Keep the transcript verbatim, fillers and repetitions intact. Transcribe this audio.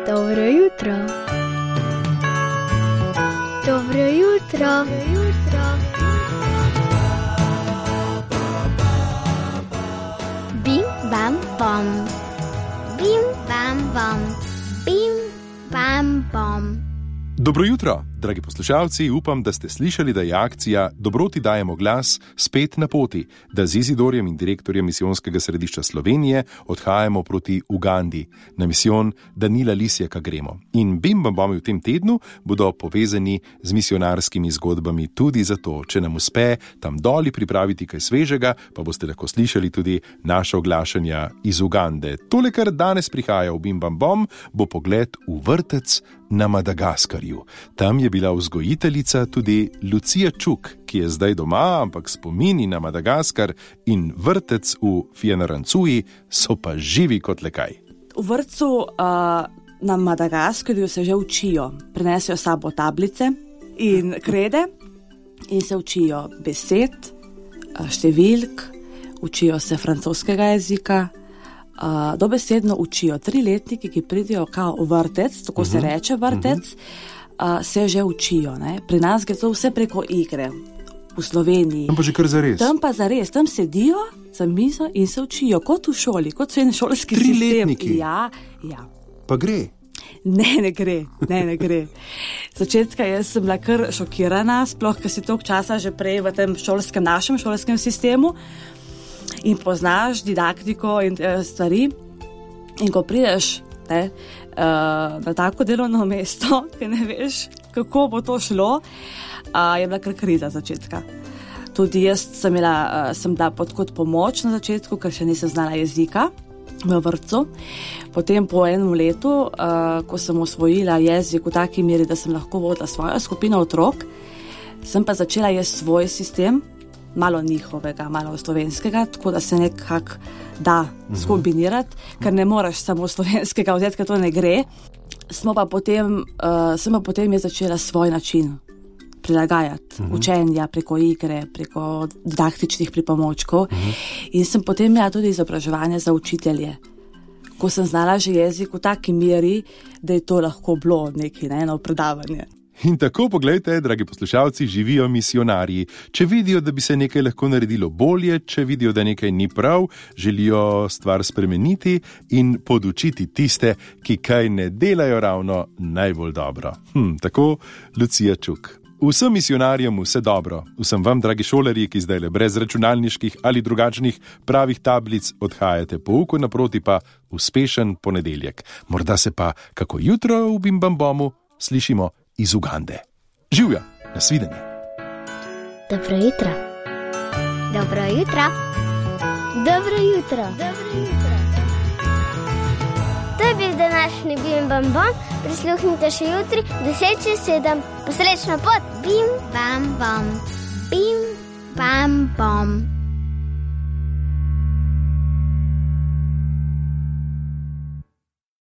Dobro jutro. Dobro jutro. Dobro jutro. Bim, bam, bom. Bim, bam, bom. Bim, bam, bom. Dobro jutro, dragi poslušalci, upam, da ste slišali, da je akcija Dobroti dajemo glas spet na poti, da z Izidorjem in direktorjem misijonskega središča Slovenije odhajamo proti Ugandi, na misijon Danila Lisjaka gremo. In Bim Bam Bomi v tem tednu bodo povezani z misionarskimi zgodbami tudi zato, če nam uspe tam doli pripraviti kaj svežega, pa boste lahko slišali tudi naša oglašanja iz Ugande. Tole, kar danes prihaja v Bim Bam Bom, bo pogled v vrtec na Madagaskarju. Tam je bila vzgojiteljica tudi Lucija Čuk, ki je zdaj doma, ampak spomini na Madagaskar in vrtec v Fianarancuji so pa živi kot le kaj. V vrtcu uh, na Madagaskarju se že učijo. Prinesejo sabo tablice in krede in se učijo besed, številk, učijo se francoskega jezika. Uh, dobesedno učijo triletniki, ki pridejo kao v vrtec, tako uh-huh. se reče vrtec, uh-huh. uh, se že učijo. Ne? Pri nas gre to vse preko igre v Sloveniji. Tam pa že kar zares. Tam pa zares, tam sedijo za mizo in se učijo kot v šoli, kot v enem šolski sistem. Triletniki? Ja, ja. Pa gre? Ne, ne gre, ne, ne gre. Začetka jaz sem bila kar šokirana, sploh, ker si toliko časa že prej v tem šolskem, našem šolskem sistemu in poznaš didaktiko in stvari. In ko prideš ne, uh, na tako delovno mesto, ki ne veš, kako bo to šlo, uh, je bila kar kriza začetka. Tudi jaz sem bila, uh, sem bila pod kot pomoč na začetku, ker še nisem znala jezika v vrtcu. Potem po enem letu, uh, ko sem osvojila jezik v taki meri, da sem lahko vodila svojo skupino otrok, sem pa začela jaz svoj sistem, malo njihovega, malo slovenskega, tako da se nekako da skombinirati, ker ne moraš samo slovenskega vzeti, ker to ne gre. Smo pa potem, uh, sem pa potem je začela svoj način prilagajati uh-huh. učenja preko igre, preko didaktičnih pripomočkov uh-huh. in sem potem imela tudi izobraževanje za učitelje. Ko sem znala že jezik v taki meri, da je to lahko bilo neki, ne, eno predavanje. In tako, poglejte, dragi poslušalci, živijo misionarji. Če vidijo, da bi se nekaj lahko naredilo bolje, če vidijo, da nekaj ni prav, želijo stvar spremeniti in podučiti tiste, ki kaj ne delajo ravno najbolj dobro. Hm, tako Lucija Čuk. Vsem misionarjem vse dobro, vsem vam, dragi šolarji, ki zdaj le brez računalniških ali drugačnih pravih tablic odhajate pouku, naproti pa uspešen ponedeljek. Morda se pa kako jutro v Bim Bam Bomu slišimo iz Ugande. Živja, nasvidenje. Dobro jutro. Dobro jutro. Dobro jutro. Dobro jutro. To je bil današnji Bim Bam Bom. Prisluhnite še jutri, deset čez sedem. Posrečno pot. Bim Bam Bom. Bim Bam Bom.